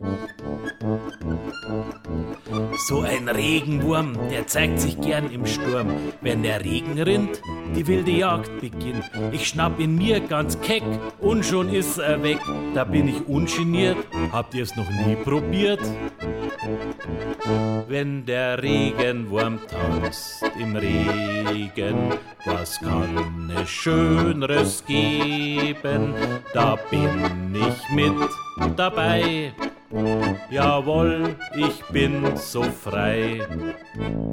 So ein Regenwurm, der zeigt sich gern im Sturm. Wenn der Regen rinnt, die wilde Jagd beginnt. Ich schnapp ihn mir ganz keck und schon ist er weg. Da bin ich ungeniert, habt ihr's noch nie probiert? Wenn der Regenwurm tanzt im Regen, was kann es Schöneres geben? Da bin ich mit dabei. Jawohl, ich bin so frei.